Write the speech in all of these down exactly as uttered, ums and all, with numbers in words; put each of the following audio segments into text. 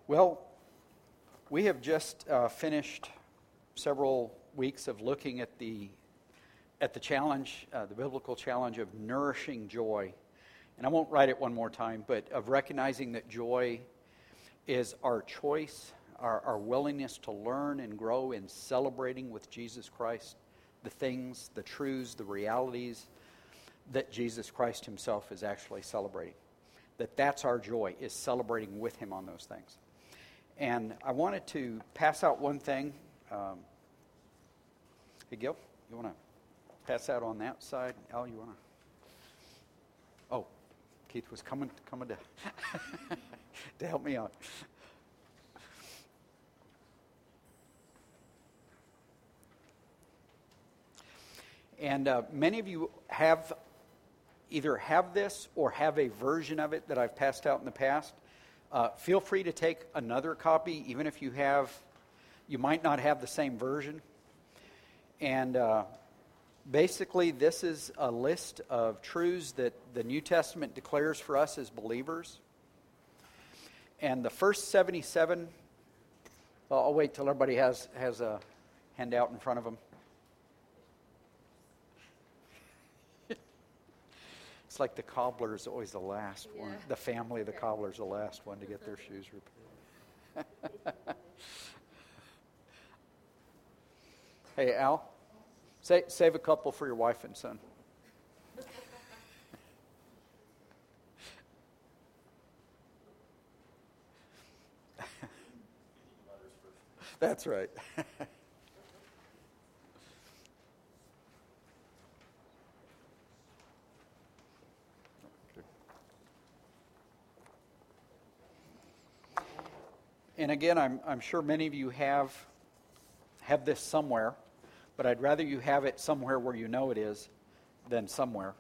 Well, we have just uh, finished several weeks of looking at the at the challenge, uh, the biblical challenge of nourishing joy. And I won't write it one more time, but of recognizing that joy is our choice, our, our willingness to learn and grow in celebrating with Jesus Christ the things, the truths, the realities that Jesus Christ himself is actually celebrating. That that's our joy, is celebrating with him on those things. And I wanted to pass out one thing. Um, hey, Gil, you want to pass out on that side? Al, you want to? Oh, Keith was coming, coming to, to help me out. And uh, many of you have either have this or have a version of it that I've passed out in the past. Uh, feel free to take another copy, even if you have, you might not have the same version. And uh, basically, this is a list of truths that the New Testament declares for us as believers. And the first seventy-seven, well, I'll wait till everybody has, has a handout in front of them. It's like the cobbler is always the last yeah. one. The family of the cobbler is the last one to get their shoes repaired. Hey, Al, say, save a couple for your wife and son. That's right. And again, I'm, I'm sure many of you have have this somewhere, but I'd rather you have it somewhere where you know it is than somewhere.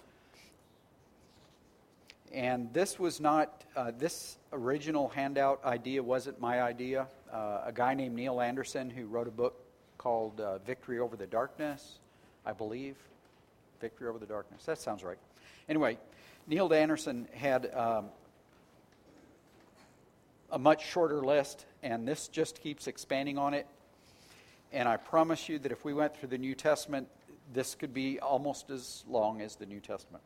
And this was not, uh, this original handout idea wasn't my idea. Uh, a guy named Neil Anderson who wrote a book called uh, Victory Over the Darkness, I believe. Victory Over the Darkness, that sounds right. Anyway, Neil Anderson had Um, a much shorter list, and this just keeps expanding on it. And I promise you that if we went through the New Testament, this could be almost as long as the New Testament.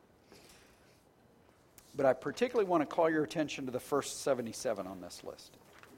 But I particularly want to call your attention to the first seventy-seven on this list.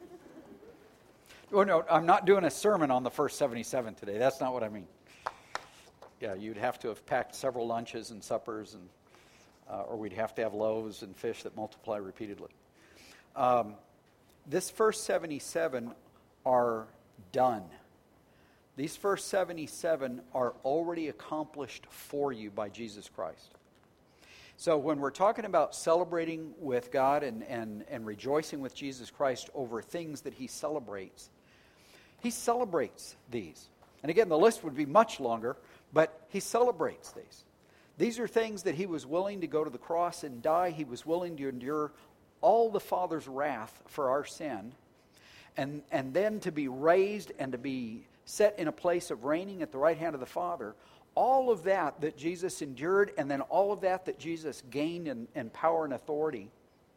Oh, no, I'm not doing a sermon on the first seventy-seven today. That's not what I mean. Yeah, you'd have to have packed several lunches and suppers, and uh, or we'd have to have loaves and fish that multiply repeatedly. Um, This first seventy-seven are done. These first seventy-seven are already accomplished for you by Jesus Christ. So when we're talking about celebrating with God and, and, and rejoicing with Jesus Christ over things that he celebrates, he celebrates these. And again, the list would be much longer, but he celebrates these. These are things that he was willing to go to the cross and die. He was willing to endure all the Father's wrath for our sin, and, and then to be raised and to be set in a place of reigning at the right hand of the Father. All of that that Jesus endured, and then all of that that Jesus gained in, in power and authority,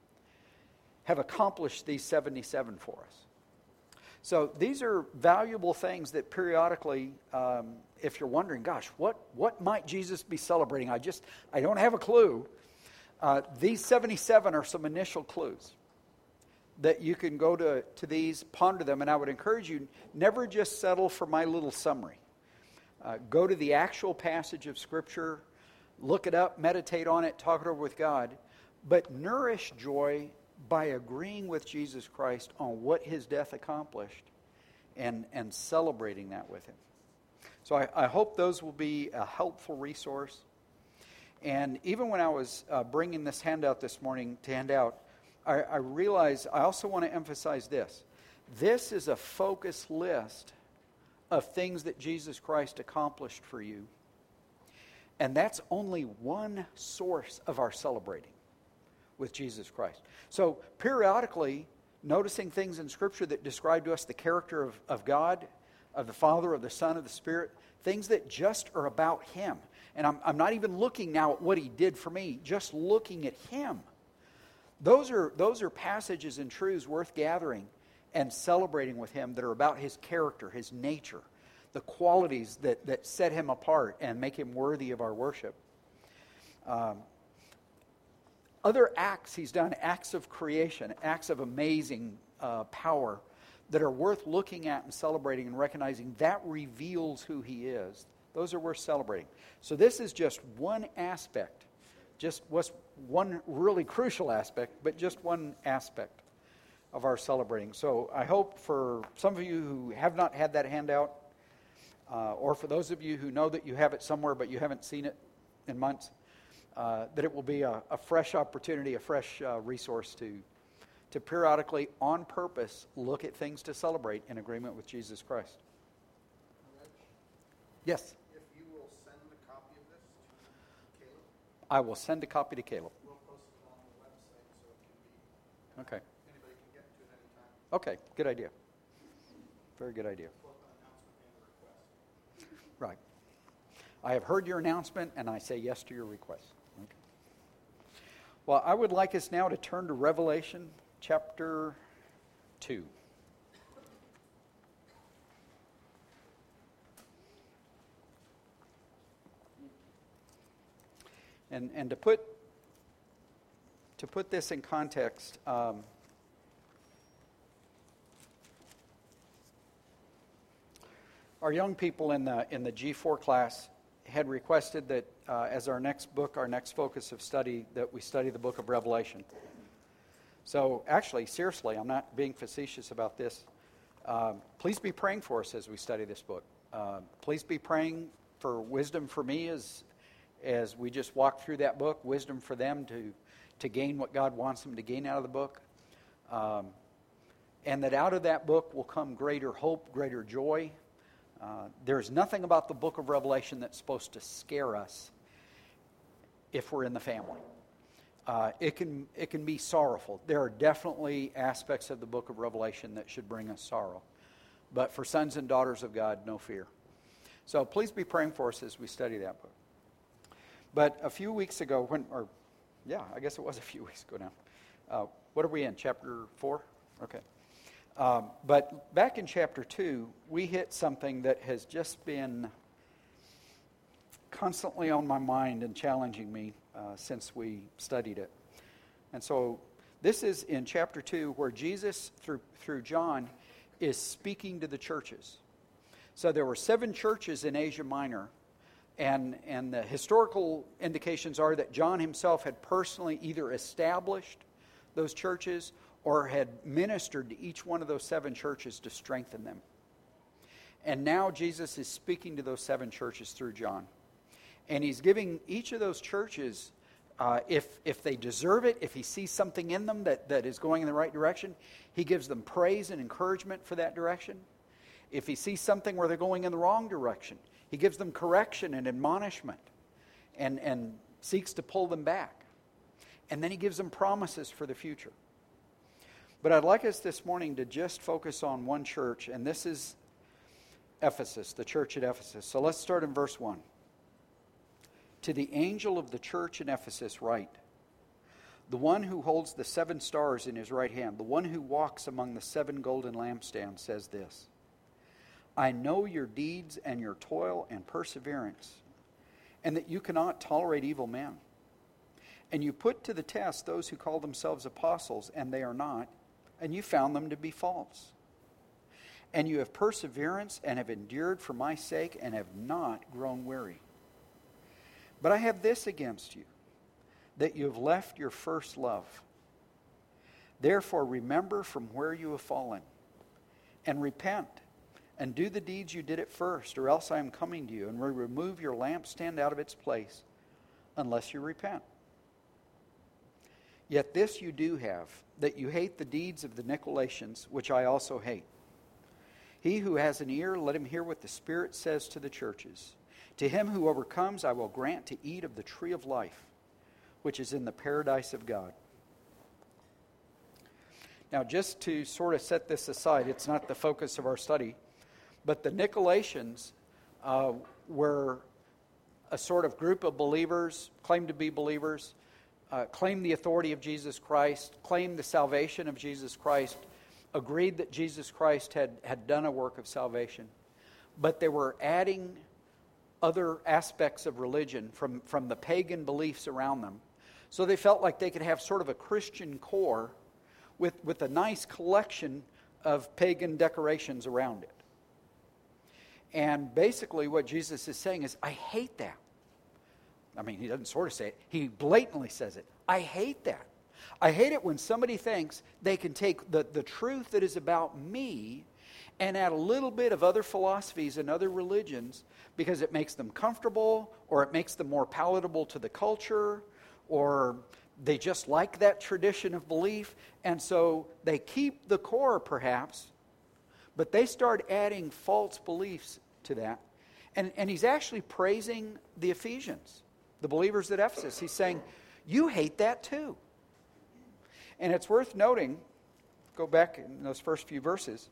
have accomplished these seventy-seven for us. So these are valuable things that periodically, um, if you're wondering, gosh, what, what might Jesus be celebrating? I just, I don't have a clue. Uh, these seventy-seven are some initial clues that you can go to, to these, ponder them, and I would encourage you, never just settle for my little summary. Uh, go to the actual passage of Scripture, look it up, meditate on it, talk it over with God, but nourish joy by agreeing with Jesus Christ on what his death accomplished and, and celebrating that with him. So I, I hope those will be a helpful resource. And even when I was uh, bringing this handout this morning to hand out, I, I realized I also want to emphasize this. This is a focused list of things that Jesus Christ accomplished for you. And that's only one source of our celebrating with Jesus Christ. So periodically, noticing things in Scripture that describe to us the character of, of God, of the Father, of the Son, of the Spirit, things that just are about him. And I'm, I'm not even looking now at what he did for me, just looking at him. Those are, those are passages and truths worth gathering and celebrating with him that are about his character, his nature, the qualities that, that set him apart and make him worthy of our worship. Um, other acts he's done, acts of creation, acts of amazing uh, power that are worth looking at and celebrating and recognizing, that reveals who he is. Those are worth celebrating. So this is just one aspect, just was one really crucial aspect, but just one aspect of our celebrating. So I hope for some of you who have not had that handout, uh, or for those of you who know that you have it somewhere but you haven't seen it in months, uh, that it will be a, a fresh opportunity, a fresh uh, resource to to periodically, on purpose, look at things to celebrate in agreement with Jesus Christ. Rich, yes? If you will send a copy of this to Caleb. I will send a copy to Caleb. We'll post it on the website so it can be, Okay. anybody can get to it anytime. Okay, good idea. Very good idea. Both an announcement and a request. Right. I have heard your announcement, and I say yes to your request. Okay. Well, I would like us now to turn to Revelation chapter two. And and to put to put this in context, um, our young people in the in the G four class had requested that uh, as our next book, our next focus of study, that we study the book of Revelation. So actually, seriously, I'm not being facetious about this. Um, please be praying for us as we study this book. Uh, please be praying for wisdom for me as as we just walk through that book, wisdom for them to, to gain what God wants them to gain out of the book. Um, and that out of that book will come greater hope, greater joy. Uh, there's nothing about the book of Revelation that's supposed to scare us if we're in the family. Uh, it can it can be sorrowful. There are definitely aspects of the book of Revelation that should bring us sorrow. But for sons and daughters of God, no fear. So please be praying for us as we study that book. But a few weeks ago, when, or yeah, I guess it was a few weeks ago now. Uh, what are we in, chapter four? Okay. Um, but back in chapter two, we hit something that has just been constantly on my mind and challenging me uh, since we studied it. And so this is in chapter two where Jesus, through through John, is speaking to the churches. So there were seven churches in Asia Minor, and, and the historical indications are that John himself had personally either established those churches or had ministered to each one of those seven churches to strengthen them. And now Jesus is speaking to those seven churches through John. And he's giving each of those churches, uh, if if they deserve it, if he sees something in them that, that is going in the right direction, he gives them praise and encouragement for that direction. If he sees something where they're going in the wrong direction, he gives them correction and admonishment and, and seeks to pull them back. And then he gives them promises for the future. But I'd like us this morning to just focus on one church, and this is Ephesus, the church at Ephesus. So let's start in verse one. To the angel of the church in Ephesus write, the one who holds the seven stars in his right hand, the one who walks among the seven golden lampstands says this, I know your deeds and your toil and perseverance, and that you cannot tolerate evil men. And you put to the test those who call themselves apostles, and they are not, and you found them to be false. And you have perseverance and have endured for my sake and have not grown weary. But I have this against you, that you have left your first love. Therefore remember from where you have fallen, and repent, and do the deeds you did at first, or else I am coming to you, and will remove your lampstand out of its place, unless you repent. Yet this you do have, that you hate the deeds of the Nicolaitans, which I also hate. He who has an ear, let him hear what the Spirit says to the churches. To him who overcomes, I will grant to eat of the tree of life, which is in the paradise of God. Now, just to sort of set this aside, it's not the focus of our study, but the Nicolaitans uh, were a sort of group of believers, claimed to be believers, uh, claimed the authority of Jesus Christ, claimed the salvation of Jesus Christ, agreed that Jesus Christ had, had done a work of salvation, but they were adding other aspects of religion from, from the pagan beliefs around them. So they felt like they could have sort of a Christian core with, with a nice collection of pagan decorations around it. And basically what Jesus is saying is, I hate that. I mean, he doesn't sort of say it. He blatantly says it. I hate that. I hate it when somebody thinks they can take the, the truth that is about me and add a little bit of other philosophies and other religions because it makes them comfortable, or it makes them more palatable to the culture, or they just like that tradition of belief, and so they keep the core perhaps, but they start adding false beliefs to that. And, and he's actually praising the Ephesians, the believers at Ephesus. He's saying, you hate that too. And it's worth noting, go back in those first few verses,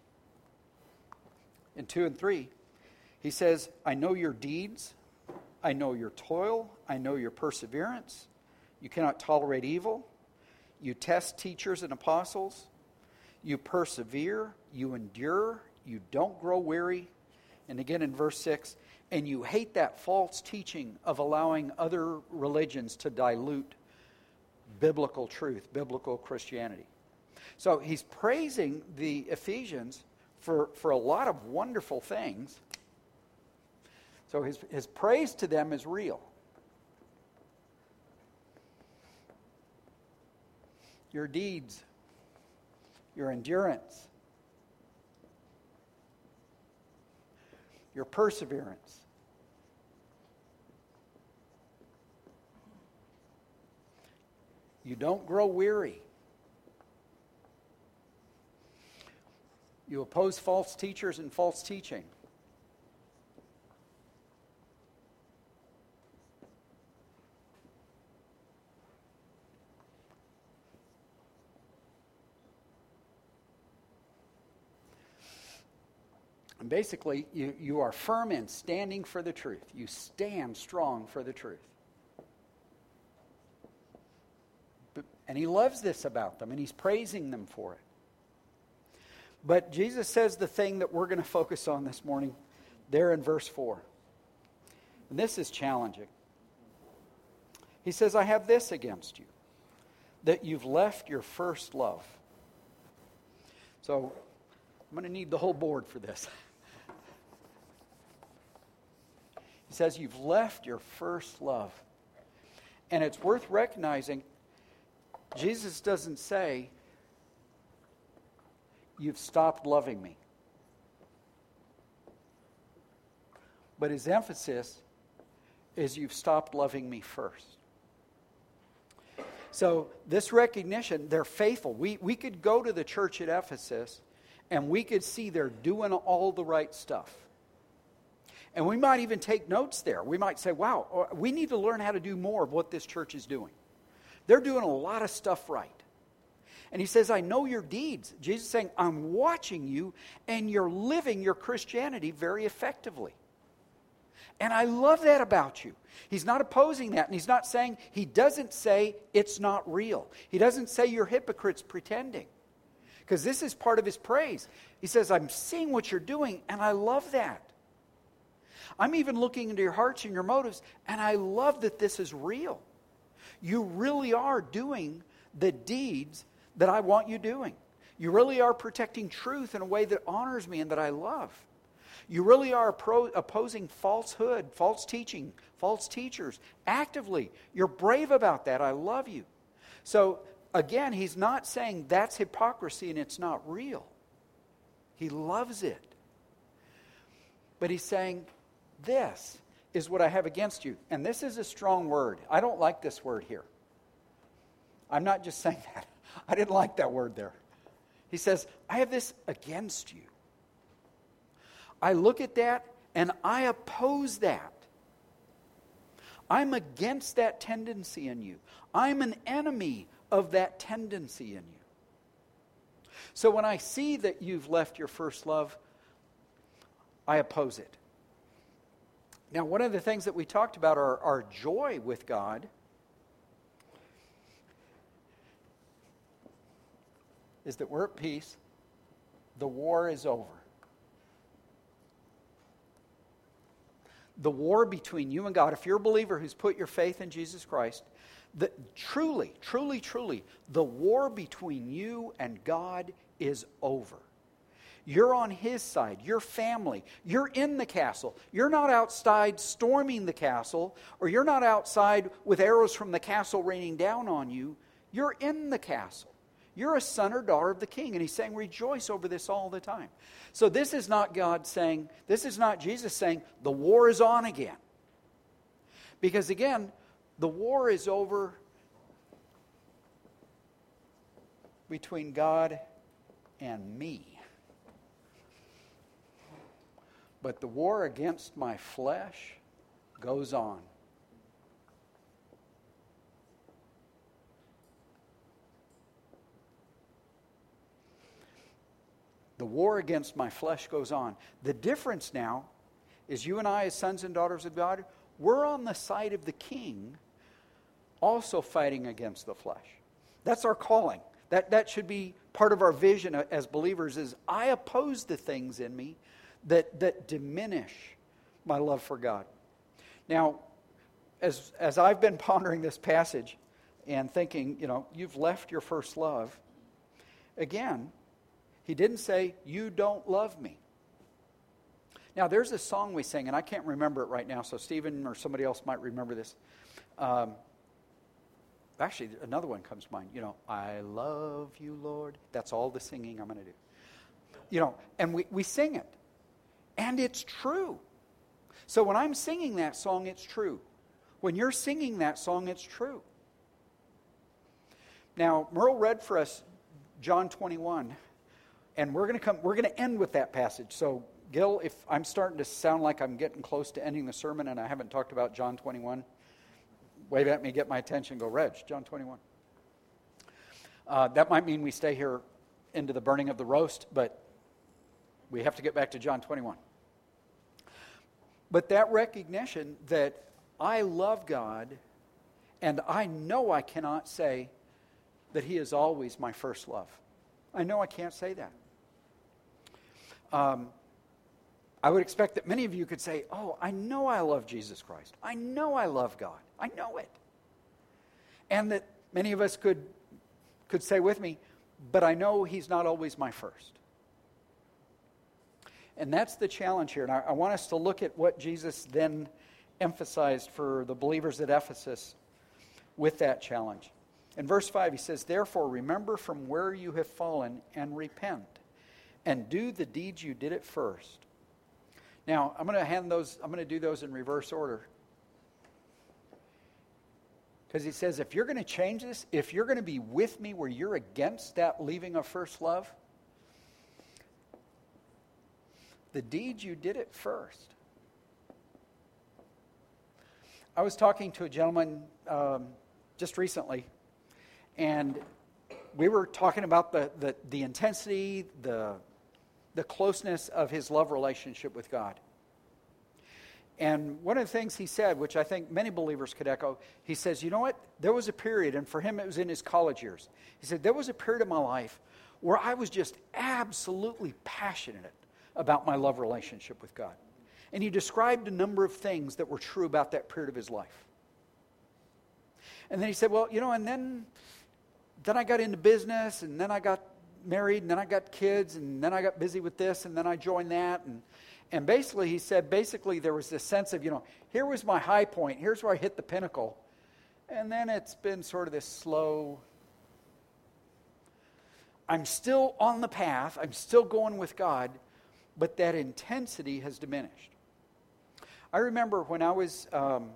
in two and three, he says, I know your deeds, I know your toil, I know your perseverance. You cannot tolerate evil. You test teachers and apostles. You persevere, you endure, you don't grow weary. And again in verse six, and you hate that false teaching of allowing other religions to dilute biblical truth, biblical Christianity. So he's praising the Ephesians for, for a lot of wonderful things. So his, his praise to them is real. Your deeds, your endurance, your perseverance, you don't grow weary. You oppose false teachers and false teaching. And basically, you, you are firm in standing for the truth. You stand strong for the truth. But, and he loves this about them, and he's praising them for it. But Jesus says the thing that we're going to focus on this morning there in verse four. And this is challenging. He says, I have this against you, that you've left your first love. So I'm going to need the whole board for this. He says, you've left your first love. And it's worth recognizing, Jesus doesn't say, you've stopped loving me. But his emphasis is you've stopped loving me first. So this recognition, they're faithful. We, we could go to the church at Ephesus and we could see they're doing all the right stuff. And we might even take notes there. We might say, wow, we need to learn how to do more of what this church is doing. They're doing a lot of stuff right. And he says, I know your deeds. Jesus is saying, I'm watching you, and you're living your Christianity very effectively. And I love that about you. He's not opposing that, and he's not saying, he doesn't say it's not real. He doesn't say you're hypocrites pretending. Because this is part of his praise. He says, I'm seeing what you're doing, and I love that. I'm even looking into your hearts and your motives, and I love that this is real. You really are doing the deeds that I want you doing. You really are protecting truth in a way that honors me and that I love. You really are pro- opposing falsehood, false teaching, false teachers actively. You're brave about that. I love you. So again, he's not saying that's hypocrisy and it's not real. He loves it. But he's saying, this is what I have against you. And this is a strong word. I don't like this word here. I'm not just saying that. I didn't like that word there. He says, I have this against you. I look at that and I oppose that. I'm against that tendency in you. I'm an enemy of that tendency in you. So when I see that you've left your first love, I oppose it. Now, one of the things that we talked about, our, our joy with God, is that we're at peace. The war is over. The war between you and God, if you're a believer who's put your faith in Jesus Christ, the, truly, truly, truly, the war between you and God is over. You're on His side, your family. You're in the castle. You're not outside storming the castle, or you're not outside with arrows from the castle raining down on you. You're in the castle. You're a son or daughter of the King. And He's saying, rejoice over this all the time. So this is not God saying, this is not Jesus saying, the war is on again. Because again, the war is over between God and me. But the war against my flesh goes on. The war against my flesh goes on. The difference now is you and I, as sons and daughters of God, we're on the side of the King, also fighting against the flesh. That's our calling. That, that should be part of our vision as believers, is I oppose the things in me that, that diminish my love for God. Now, as, as I've been pondering this passage and thinking, you know, you've left your first love, again, He didn't say, you don't love me. Now, there's a song we sing, and I can't remember it right now, so Stephen or somebody else might remember this. Um, actually, another one comes to mind. You know, I love you, Lord. That's all the singing I'm going to do. You know, and we, we sing it. And it's true. So when I'm singing that song, it's true. When you're singing that song, it's true. Now, Merle read for us John twenty-one. And we're going to come. We're going to end with that passage. So, Gil, if I'm starting to sound like I'm getting close to ending the sermon and I haven't talked about John twenty-one, wave at me, get my attention, go, Reg, John twenty-one. Uh, that might mean we stay here into the burning of the roast, but we have to get back to John twenty-one. But that recognition that I love God, and I know I cannot say that He is always my first love. I know I can't say that. Um, I would expect that many of you could say, oh, I know I love Jesus Christ. I know I love God. I know it. And that many of us could, could say with me, but I know He's not always my first. And that's the challenge here. And I, I want us to look at what Jesus then emphasized for the believers at Ephesus with that challenge. In verse five, he says, therefore, remember from where you have fallen and repent, and do the deeds you did at first. Now, I'm going to hand those, I'm going to do those in reverse order. Because he says, if you're going to change this, if you're going to be with me where you're against that leaving of first love, the deeds you did at first. I was talking to a gentleman um, just recently, and we were talking about the, the, the intensity, the, the closeness of his love relationship with God. And one of the things he said, which I think many believers could echo, he says, you know what? There was a period, and for him it was in his college years. He said, there was a period of my life where I was just absolutely passionate about my love relationship with God. And he described a number of things that were true about that period of his life. And then he said, well, you know, and then, then I got into business, and then I got married, and then I got kids, and then I got busy with this, and then I joined that. And, and basically, he said, basically there was this sense of, you know, here was my high point. Here's where I hit the pinnacle. And then it's been sort of this slow, I'm still on the path. I'm still going with God. But that intensity has diminished. I remember when I was um,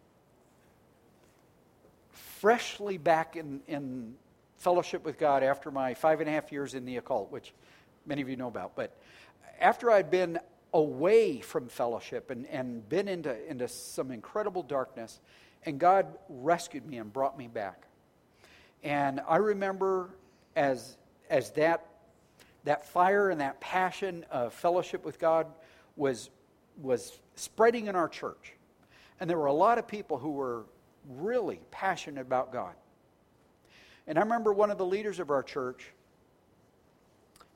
freshly back in, in fellowship with God after my five and a half years in the occult, which many of you know about. But after I'd been away from fellowship and, and been into, into some incredible darkness, and God rescued me and brought me back. And I remember as, as that That fire and that passion of fellowship with God was, was spreading in our church. And there were a lot of people who were really passionate about God. And I remember one of the leaders of our church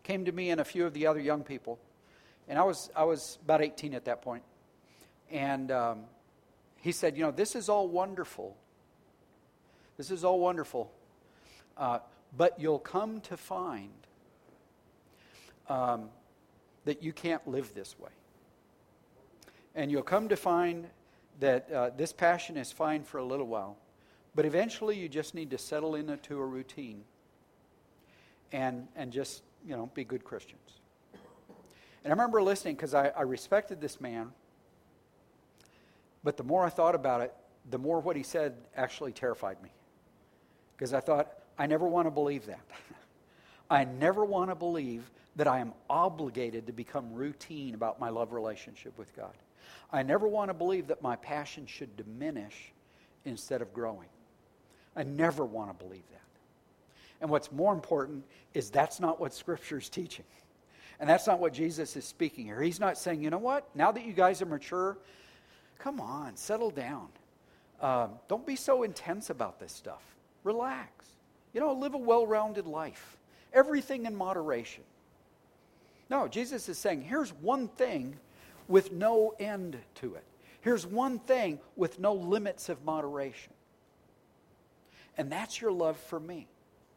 came to me and a few of the other young people, and I was I was about eighteen at that point, and um, he said, you know, this is all wonderful. This is all wonderful, uh, but you'll come to find um, that you can't live this way. And you'll come to find that uh, this passion is fine for a little while, but eventually you just need to settle into a routine and and just, you know, be good Christians. And I remember listening because I, I respected this man, but the more I thought about it, the more what he said actually terrified me. Because I thought, I never want to believe that. I never want to believe that I am obligated to become routine about my love relationship with God. I never want to believe that my passion should diminish instead of growing. I never want to believe that. And what's more important is that's not what Scripture is teaching. And that's not what Jesus is speaking here. He's not saying, you know what, now that you guys are mature, come on, settle down. Um, don't be so intense about this stuff. Relax. You know, live a well-rounded life. Everything in moderation. No, Jesus is saying, here's one thing with no end to it. Here's one thing with no limits of moderation. And that's your love for me.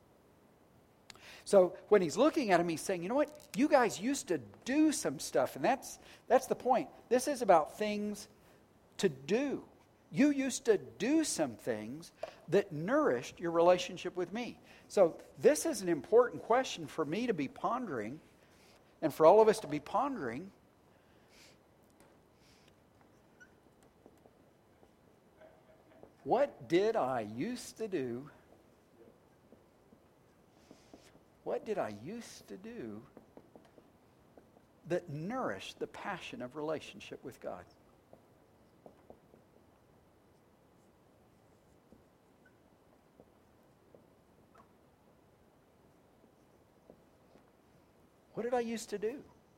So when he's looking at him, he's saying, you know what? You guys used to do some stuff, and that's that's the point. This is about things to do. You used to do some things that nourished your relationship with me. So this is an important question for me to be pondering, and for all of us to be pondering. What did I used to do? What did I used to do that nourished the passion of relationship with God? What did I used to do?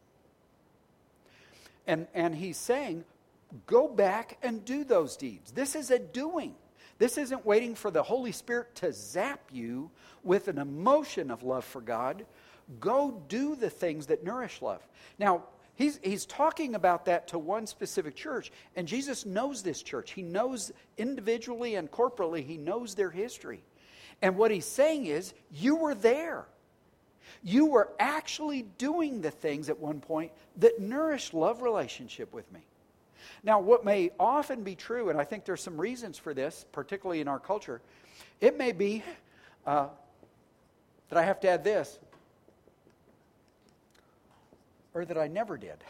And, and he's saying, go back and do those deeds. This is a doing. This isn't waiting for the Holy Spirit to zap you with an emotion of love for God. Go do the things that nourish love. Now, he's, he's talking about that to one specific church, and Jesus knows this church. He knows individually and corporately, he knows their history. And what he's saying is, you were there. You were actually doing the things at one point that nourished love relationship with me. Now, what may often be true, and I think there's some reasons for this, particularly in our culture, it may be uh, that I have to add this, or that I never did.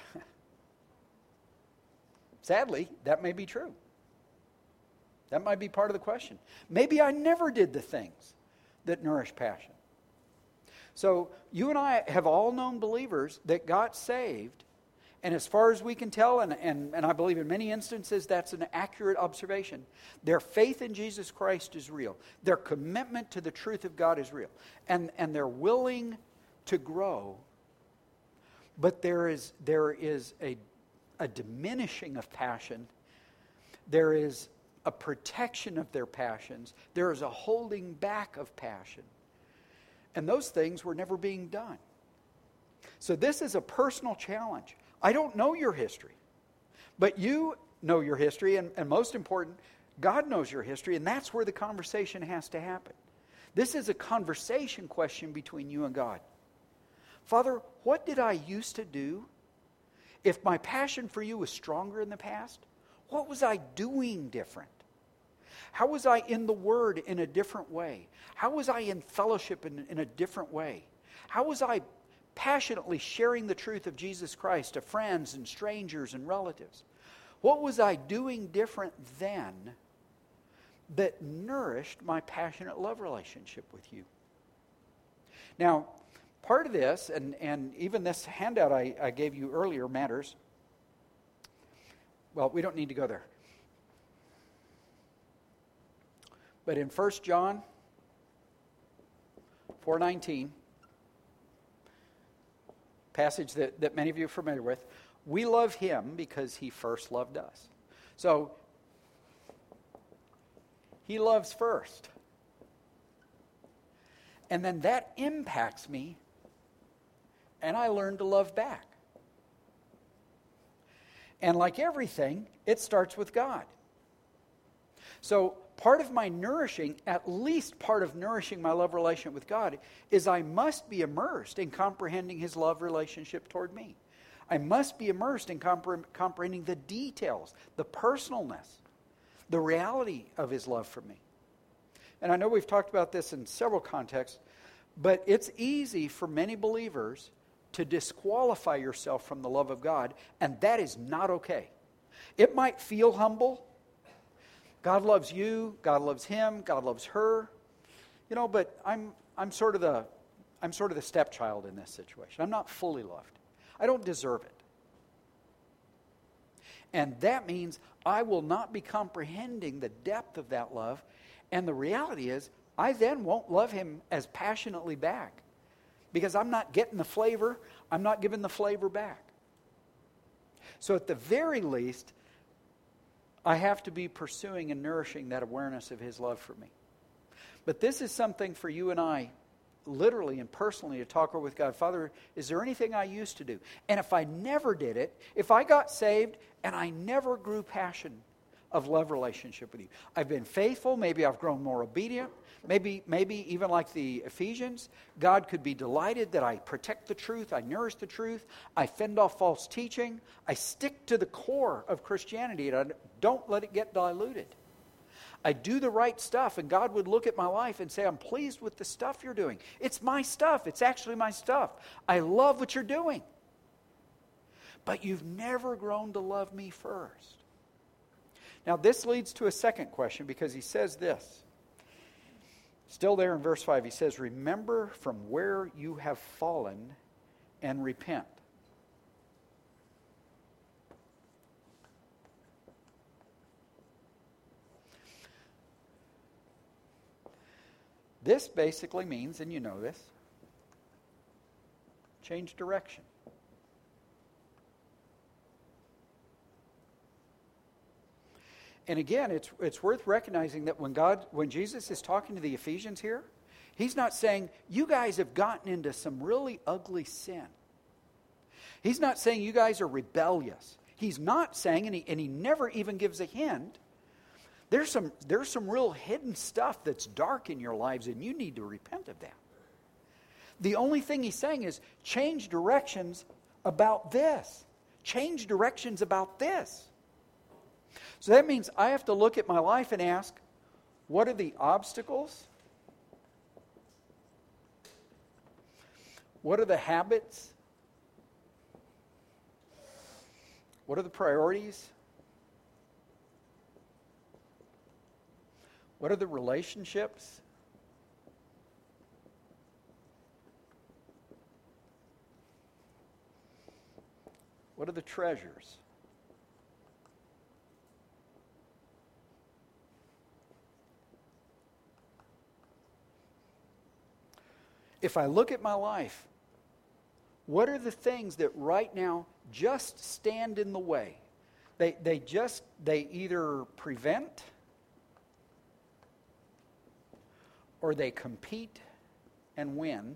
Sadly, that may be true. That might be part of the question. Maybe I never did the things that nourish passion. So you and I have all known believers that got saved, and as far as we can tell, and, and, and I believe in many instances that's an accurate observation, their faith in Jesus Christ is real. Their commitment to the truth of God is real. And, and they're willing to grow, but there is, there is a, a diminishing of passion. There is a protection of their passions. There is a holding back of passion. And those things were never being done. So this is a personal challenge. I don't know your history, but you know your history, and, and most important, God knows your history, and that's where the conversation has to happen. This is a conversation question between you and God. Father, what did I used to do? If my passion for you was stronger in the past, what was I doing different? How was I in the Word in a different way? How was I in fellowship in, in a different way? How was I passionately sharing the truth of Jesus Christ to friends and strangers and relatives? What was I doing different then that nourished my passionate love relationship with you? Now, part of this, and, and even this handout I, I gave you earlier matters. Well, we don't need to go there. But in First John four nineteen, passage that, that many of you are familiar with, we love him because he first loved us. So, he loves first. And then that impacts me and I learned to love back. And like everything, it starts with God. So part of my nourishing, at least part of nourishing my love relationship with God, is I must be immersed in comprehending His love relationship toward me. I must be immersed in compre- comprehending the details, the personalness, the reality of His love for me. And I know we've talked about this in several contexts, but it's easy for many believers to disqualify yourself from the love of God, and that is not okay. It might feel humble. God loves you, God loves him, God loves her. You know, but I'm I'm sort of the I'm sort of the stepchild in this situation. I'm not fully loved. I don't deserve it. And that means I will not be comprehending the depth of that love. And the reality is, I then won't love him as passionately back. Because I'm not getting the flavor, I'm not giving the flavor back. So at the very least, I have to be pursuing and nourishing that awareness of his love for me. But this is something for you and I, literally and personally, to talk over with God. Father, is there anything I used to do? And if I never did it, if I got saved and I never grew passion of love relationship with you, I've been faithful, maybe I've grown more obedient, maybe maybe even like the Ephesians, God could be delighted that I protect the truth, I nourish the truth, I fend off false teaching, I stick to the core of Christianity and I don't let it get diluted. I do the right stuff, and God would look at my life and say, I'm pleased with the stuff you're doing. It's my stuff. It's actually my stuff. I love what you're doing. But you've never grown to love me first. Now, this leads to a second question, because he says this. Still there in verse five, he says, remember from where you have fallen and repent. This basically means, and you know this, change direction. And again, it's it's worth recognizing that when God, when Jesus is talking to the Ephesians here, he's not saying, you guys have gotten into some really ugly sin. He's not saying you guys are rebellious. He's not saying, and he, and he never even gives a hint, There's some, there's some real hidden stuff that's dark in your lives, and you need to repent of that. The only thing he's saying is change directions about this. Change directions about this. So that means I have to look at my life and ask, what are the obstacles? What are the habits? What are the priorities? What are the relationships? What are the treasures? If I look at my life, what are the things that right now just stand in the way? They, they just, they either prevent or they compete and win,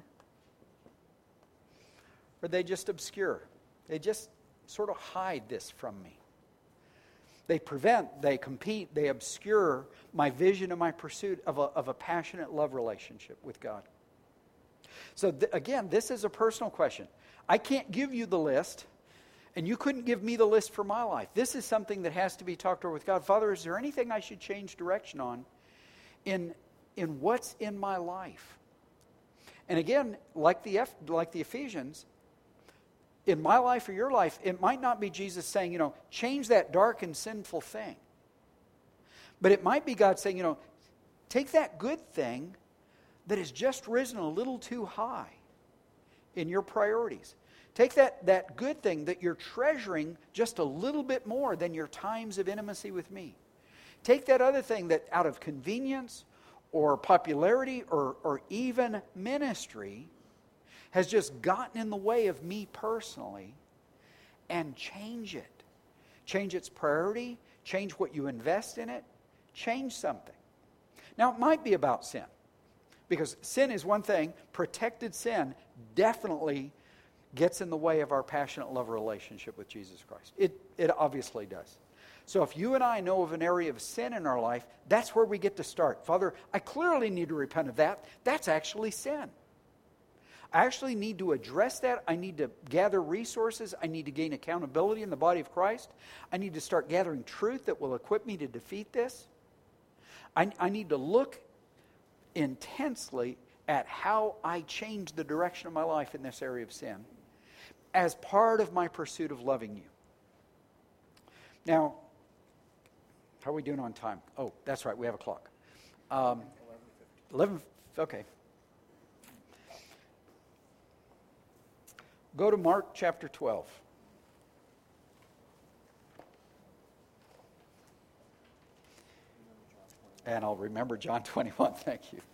or they just obscure. They just sort of hide this from me. They prevent, they compete, they obscure my vision and my pursuit of a, of a passionate love relationship with God. So th- again, this is a personal question. I can't give you the list, and you couldn't give me the list for my life. This is something that has to be talked over with God. Father, is there anything I should change direction on in in what's in my life? And again, like the F, like the Ephesians, in my life or your life, it might not be Jesus saying, you know, change that dark and sinful thing. But it might be God saying, you know, take that good thing that has just risen a little too high in your priorities. Take that, that good thing that you're treasuring just a little bit more than your times of intimacy with me. Take that other thing that out of convenience or popularity or, or even ministry has just gotten in the way of me personally, and change it. Change its priority, change what you invest in it, change something. Now, it might be about sin, because sin is one thing. Protected sin definitely gets in the way of our passionate love relationship with Jesus Christ. It, it obviously does. So if you and I know of an area of sin in our life, that's where we get to start. Father, I clearly need to repent of that. That's actually sin. I actually need to address that. I need to gather resources. I need to gain accountability in the body of Christ. I need to start gathering truth that will equip me to defeat this. I, I need to look intensely at how I change the direction of my life in this area of sin as part of my pursuit of loving you. Now, how are we doing on time? Oh, that's right, we have a clock. Um, eleven, okay. Go to Mark chapter twelve. And I'll remember John twenty-one, thank you.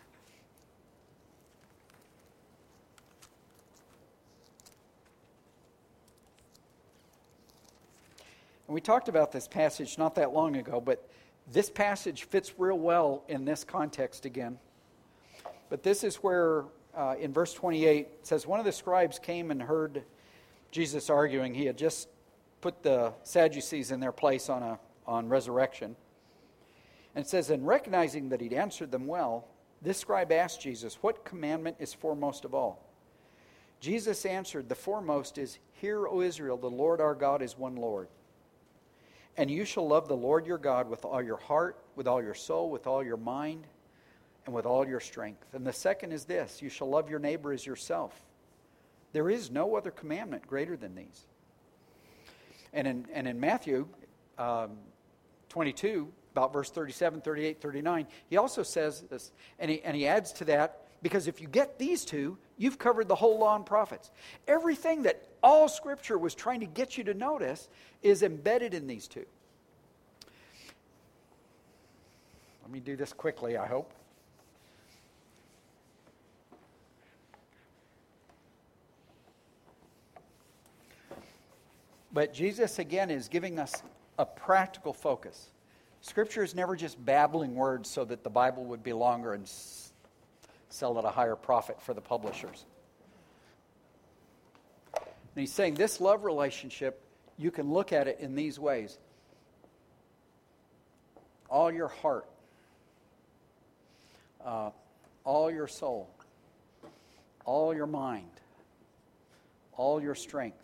And we talked about this passage not that long ago, but this passage fits real well in this context again. But this is where, uh, in verse twenty-eight, it says, one of the scribes came and heard Jesus arguing. He had just put the Sadducees in their place on a on resurrection. And it says, and recognizing that he'd answered them well, this scribe asked Jesus, what commandment is foremost of all? Jesus answered, the foremost is, hear, O Israel, the Lord our God is one Lord. And you shall love the Lord your God with all your heart, with all your soul, with all your mind, and with all your strength. And the second is this, you shall love your neighbor as yourself. There is no other commandment greater than these. And in, and in Matthew um, twenty-two, about verse thirty-seven, thirty-eight, thirty-nine, he also says this, and he, and he adds to that, because if you get these two, you've covered the whole law and prophets. Everything that all Scripture was trying to get you to notice is embedded in these two. Let me do this quickly, I hope. But Jesus, again, is giving us a practical focus. Scripture is never just babbling words so that the Bible would be longer and s- sell at a higher profit for the publishers. And he's saying this love relationship, you can look at it in these ways. All your heart, uh, all your soul, all your mind, all your strength.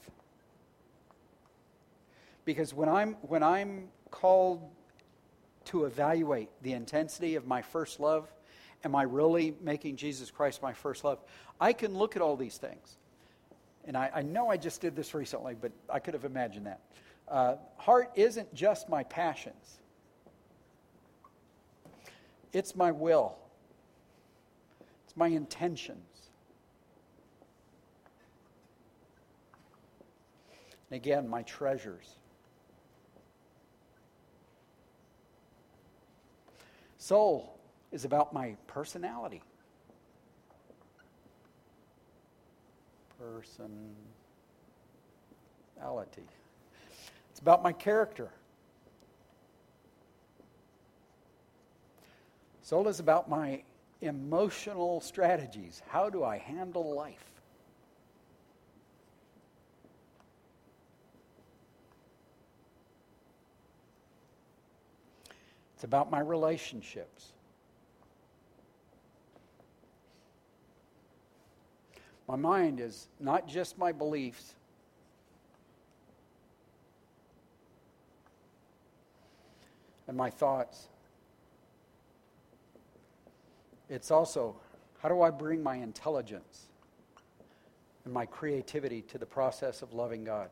Because when I'm when I'm called to evaluate the intensity of my first love, am I really making Jesus Christ my first love? I can look at all these things. And I, I know I just did this recently, but I could have imagined that. Uh, heart isn't just my passions. It's my will. It's my intentions. And again, my treasures. Soul is about my personality. Personality. It's about my character. Soul is about my emotional strategies. How do I handle life? It's about my relationships. My mind is not just my beliefs. And my thoughts. It's also, how do I bring my intelligence and my creativity to the process of loving God?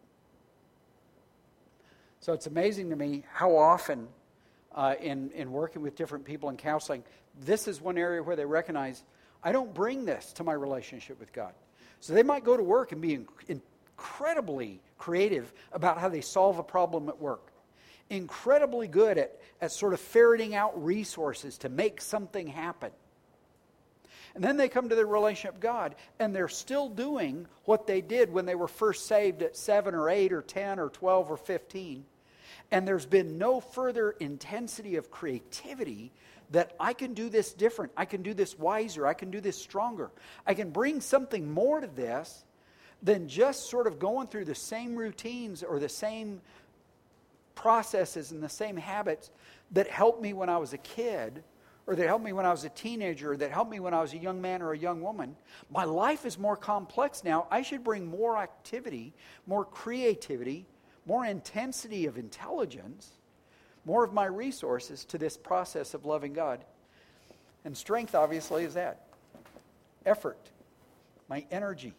So it's amazing to me how often uh, in, in working with different people in counseling, this is one area where they recognize, I don't bring this to my relationship with God. So they might go to work and be in, incredibly creative about how they solve a problem at work. Incredibly good at, at sort of ferreting out resources to make something happen. And then they come to their relationship with God, and they're still doing what they did when they were first saved at seven or eight or ten or twelve or fifteen. And there's been no further intensity of creativity that I can do this different. I can do this wiser. I can do this stronger. I can bring something more to this than just sort of going through the same routines or the same processes and the same habits that helped me when I was a kid, or that helped me when I was a teenager, or that helped me when I was a young man or a young woman. My life is more complex now. I should bring more activity, more creativity, more intensity of intelligence, more of my resources to this process of loving God. And strength, obviously, is that. Effort, my energy.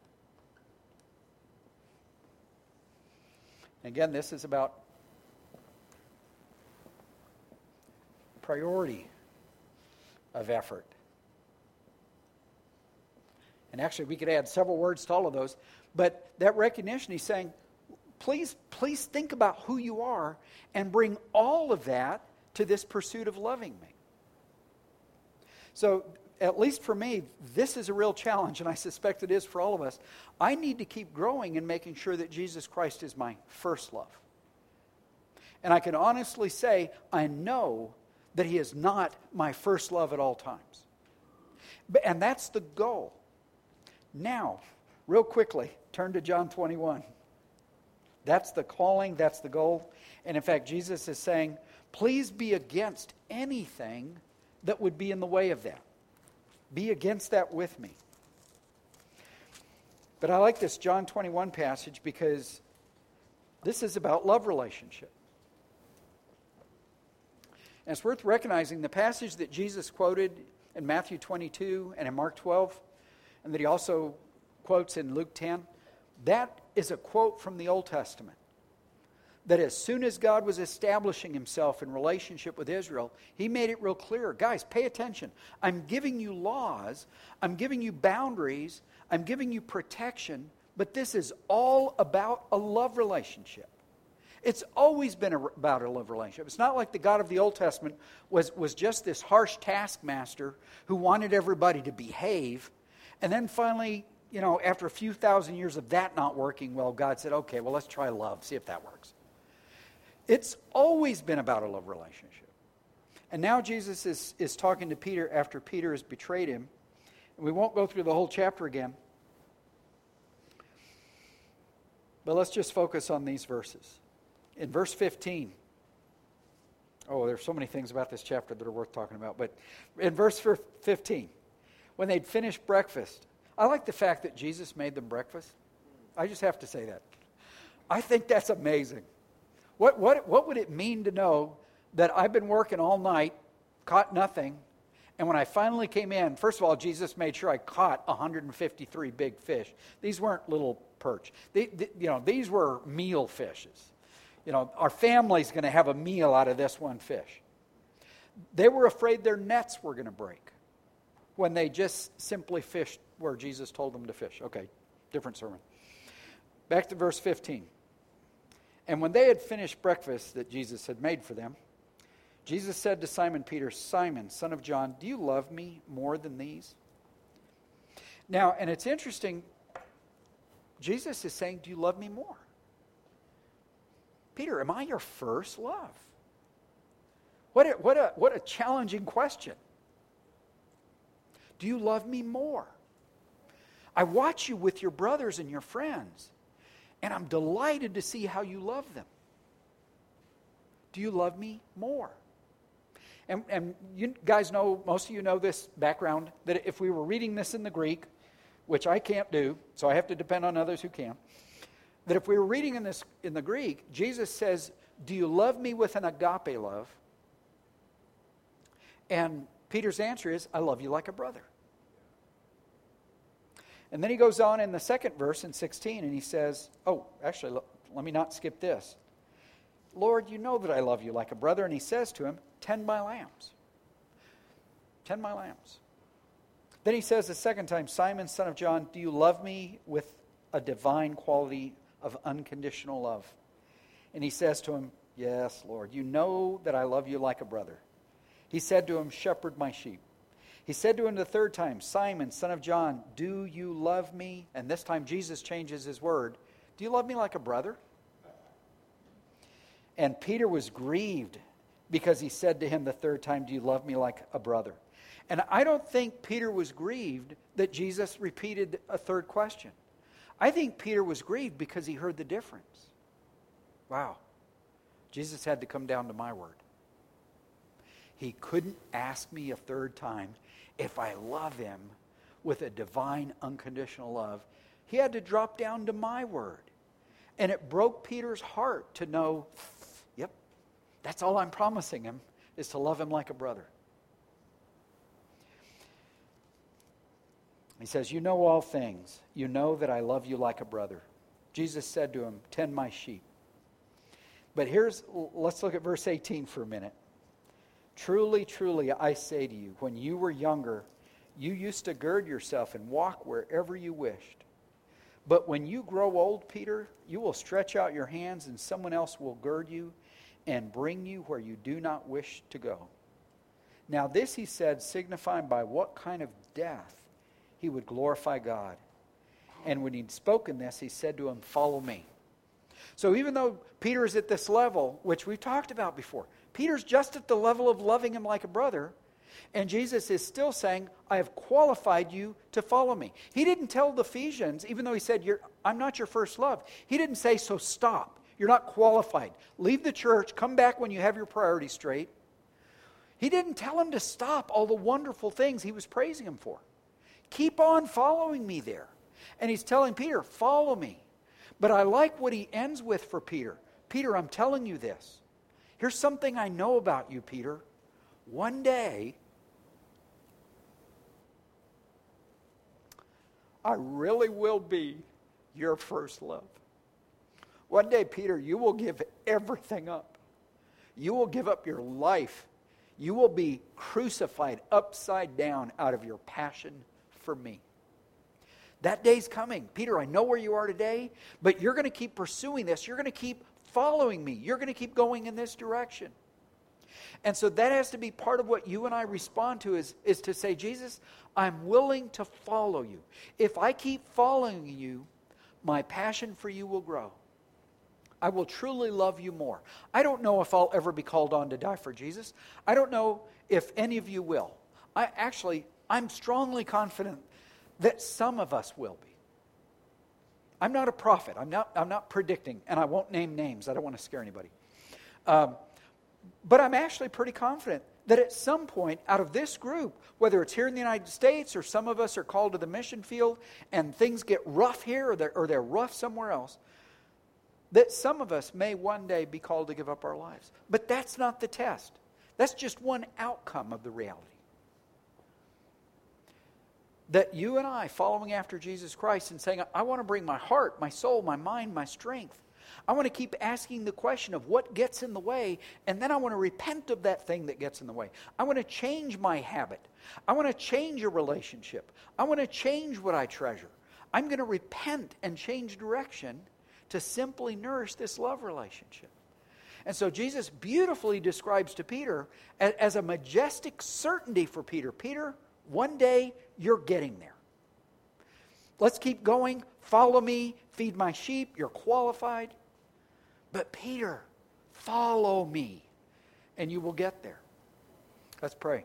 Again, this is about priority of effort. And actually, we could add several words to all of those. But that recognition, he's saying, please, please think about who you are and bring all of that to this pursuit of loving me. So, at least for me, this is a real challenge, and I suspect it is for all of us. I need to keep growing in making sure that Jesus Christ is my first love. And I can honestly say, I know that he is not my first love at all times. But, and that's the goal. Now, real quickly, turn to John twenty-one. That's the calling, that's the goal. And in fact, Jesus is saying, please be against anything that would be in the way of that. Be against that with me. But I like this John twenty-one passage because this is about love relationship. And it's worth recognizing the passage that Jesus quoted in Matthew twenty-two and in Mark twelve, and that he also quotes in Luke ten, that is a quote from the Old Testament. That as soon as God was establishing himself in relationship with Israel, he made it real clear. Guys, pay attention. I'm giving you laws. I'm giving you boundaries. I'm giving you protection. But this is all about a love relationship. It's always been a, about a love relationship. It's not like the God of the Old Testament was, was just this harsh taskmaster who wanted everybody to behave. And then finally, you know, after a few thousand years of that not working well, God said, okay, well, let's try love, see if that works. It's always been about a love relationship. And now Jesus is, is talking to Peter after Peter has betrayed him. And we won't go through the whole chapter again. But let's just focus on these verses. In verse fifteen, oh, there's so many things about this chapter that are worth talking about. But in verse fifteen, when they'd finished breakfast, I like the fact that Jesus made them breakfast. I just have to say that. I think that's amazing. What, what, what would it mean to know that I've been working all night, caught nothing, and when I finally came in, first of all, Jesus made sure I caught one hundred fifty-three big fish. These weren't little perch. They, they, you know, these were meal fishes. You know, our family's going to have a meal out of this one fish. They were afraid their nets were going to break when they just simply fished where Jesus told them to fish. Okay, different sermon. Back to verse fifteen. And when they had finished breakfast that Jesus had made for them, Jesus said to Simon Peter, Simon, son of John, do you love me more than these? Now, and it's interesting, Jesus is saying, do you love me more? Peter, am I your first love? What a, what a, what a challenging question. Do you love me more? I watch you with your brothers and your friends, and I'm delighted to see how you love them. Do you love me more? And, and you guys know, most of you know this background, that if we were reading this in the Greek, which I can't do, so I have to depend on others who can, that if we were reading in this in the Greek, Jesus says, do you love me with an agape love? And Peter's answer is, I love you like a brother. And then he goes on in the second verse in sixteen, and he says, oh, actually, let, let me not skip this. Lord, you know that I love you like a brother. And he says to him, tend my lambs. Tend my lambs. Then he says the second time, Simon, son of John, do you love me with a divine quality of unconditional love? And he says to him, yes, Lord, you know that I love you like a brother. He said to him, shepherd my sheep. He said to him the third time, Simon, son of John, do you love me? And this time Jesus changes his word. Do you love me like a brother? And Peter was grieved because he said to him the third time, do you love me like a brother? And I don't think Peter was grieved that Jesus repeated a third question. I think Peter was grieved because he heard the difference. Wow. Jesus had to come down to my word. He couldn't ask me a third time if I love him with a divine, unconditional love. He had to drop down to my word. And it broke Peter's heart to know, yep, that's all I'm promising him, is to love him like a brother. He says, you know all things. You know that I love you like a brother. Jesus said to him, tend my sheep. But here's, let's look at verse eighteen for a minute. Truly, truly, I say to you, when you were younger, you used to gird yourself and walk wherever you wished. But when you grow old, Peter, you will stretch out your hands and someone else will gird you and bring you where you do not wish to go. Now this he said, signifying by what kind of death he would glorify God. And when he'd spoken this, he said to him, follow me. So even though Peter is at this level, which we've talked about before, Peter's just at the level of loving him like a brother, and Jesus is still saying, I have qualified you to follow me. He didn't tell the Ephesians, even though he said, You're, I'm not your first love. He didn't say, so stop. You're not qualified. Leave the church. Come back when you have your priorities straight. He didn't tell him to stop all the wonderful things he was praising him for. Keep on following me there. And he's telling Peter, follow me. But I like what he ends with for Peter. Peter, I'm telling you this. Here's something I know about you, Peter. One day, I really will be your first love. One day, Peter, you will give everything up. You will give up your life. You will be crucified upside down out of your passion for me. That day's coming. Peter, I know where you are today, but you're going to keep pursuing this. You're going to keep following me. You're going to keep going in this direction. And so that has to be part of what you and I respond to is, is to say, Jesus, I'm willing to follow you. If I keep following you, my passion for you will grow. I will truly love you more. I don't know if I'll ever be called on to die for Jesus. I don't know if any of you will. I actually, I'm strongly confident that some of us will be. I'm not a prophet. I'm not, I'm not predicting, and I won't name names. I don't want to scare anybody. Um, but I'm actually pretty confident that at some point out of this group, whether it's here in the United States or some of us are called to the mission field and things get rough here or they're, or they're rough somewhere else, that some of us may one day be called to give up our lives. But that's not the test. That's just one outcome of the reality. That you and I, following after Jesus Christ and saying, I want to bring my heart, my soul, my mind, my strength. I want to keep asking the question of what gets in the way, and then I want to repent of that thing that gets in the way. I want to change my habit. I want to change a relationship. I want to change what I treasure. I'm going to repent and change direction to simply nourish this love relationship. And so Jesus beautifully describes to Peter as, as a majestic certainty for Peter. Peter, one day you're getting there. Let's keep going. Follow me. Feed my sheep. You're qualified. But Peter, follow me, and you will get there. Let's pray.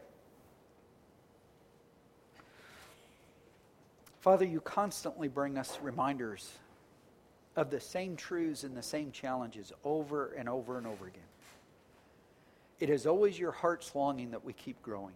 Father, you constantly bring us reminders of the same truths and the same challenges over and over and over again. It is always your heart's longing that we keep growing.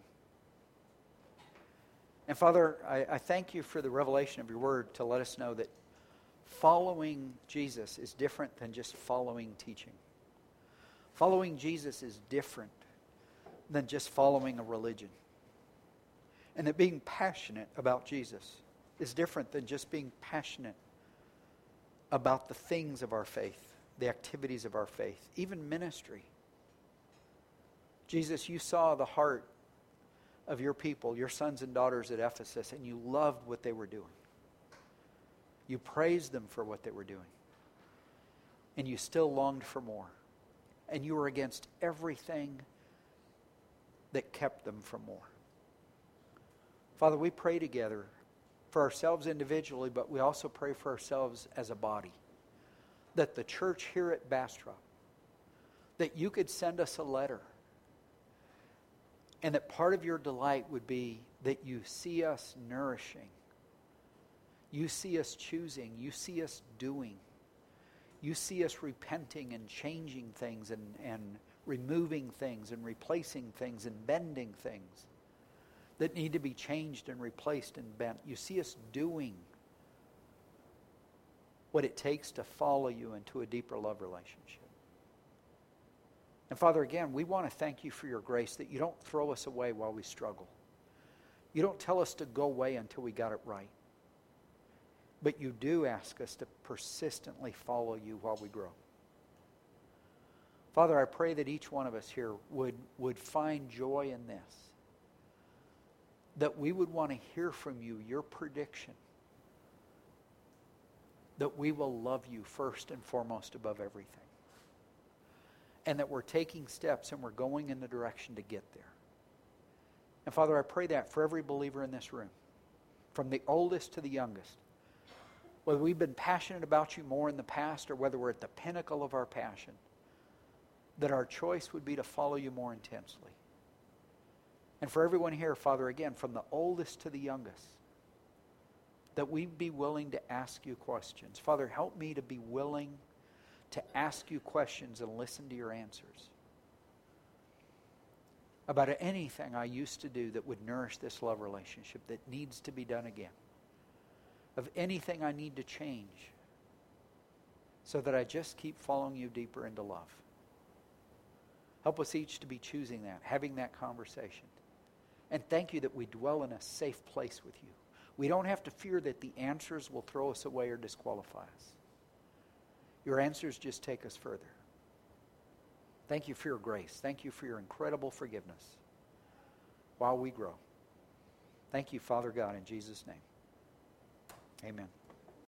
And Father, I, I thank you for the revelation of your word to let us know that following Jesus is different than just following teaching. Following Jesus is different than just following a religion. And that being passionate about Jesus is different than just being passionate about the things of our faith, the activities of our faith, even ministry. Jesus, you saw the heart of your people, your sons and daughters at Ephesus, and you loved what they were doing. You praised them for what they were doing. And you still longed for more. And you were against everything that kept them from more. Father, we pray together for ourselves individually, but we also pray for ourselves as a body. That the church here at Bastrop, that you could send us a letter. And that part of your delight would be that you see us nourishing You see us choosing. You see us doing. You see us repenting and changing things and, and removing things and replacing things and bending things that need to be changed and replaced and bent. You see us doing what it takes to follow you into a deeper love relationship. And Father, again, we want to thank you for your grace that you don't throw us away while we struggle. You don't tell us to go away until we got it right. But you do ask us to persistently follow you while we grow. Father, I pray that each one of us here would, would find joy in this. That we would want to hear from you your prediction. That we will love you first and foremost above everything. And that we're taking steps and we're going in the direction to get there. And Father, I pray that for every believer in this room, from the oldest to the youngest, whether we've been passionate about you more in the past or whether we're at the pinnacle of our passion, that our choice would be to follow you more intensely. And for everyone here, Father, again, from the oldest to the youngest, that we'd be willing to ask you questions. Father, help me to be willing to ask you questions and listen to your answers about anything I used to do that would nourish this love relationship that needs to be done again. Of anything I need to change so that I just keep following you deeper into love. Help us each to be choosing that, having that conversation. And thank you that we dwell in a safe place with you. We don't have to fear that the answers will throw us away or disqualify us. Your answers just take us further. Thank you for your grace. Thank you for your incredible forgiveness while we grow. Thank you, Father God, in Jesus' name. Amen.